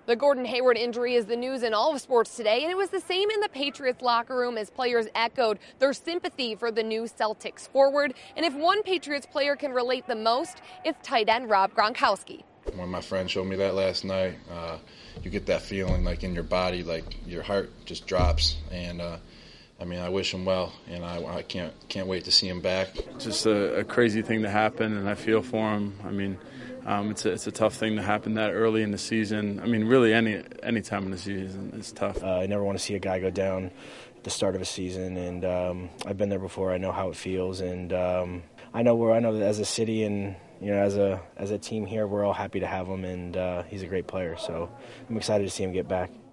The Gordon Hayward injury is the news in all of sports today, and it was the same in the Patriots locker room as players echoed their sympathy for the new Celtics forward. And if one Patriots player can relate the most, it's tight end Rob Gronkowski. When my friend showed me that last night, you get that feeling like in your body, like your heart just drops. And I wish him well, and I can't wait to see him back. Just a crazy thing to happen, and I feel for him. It's a tough thing to happen that early in the season. Really any time in the season is tough. I never want to see a guy go down at the start of a season, and I've been there before. I know how it feels, and I know that as a city and as a team here, we're all happy to have him, and he's a great player. So I'm excited to see him get back.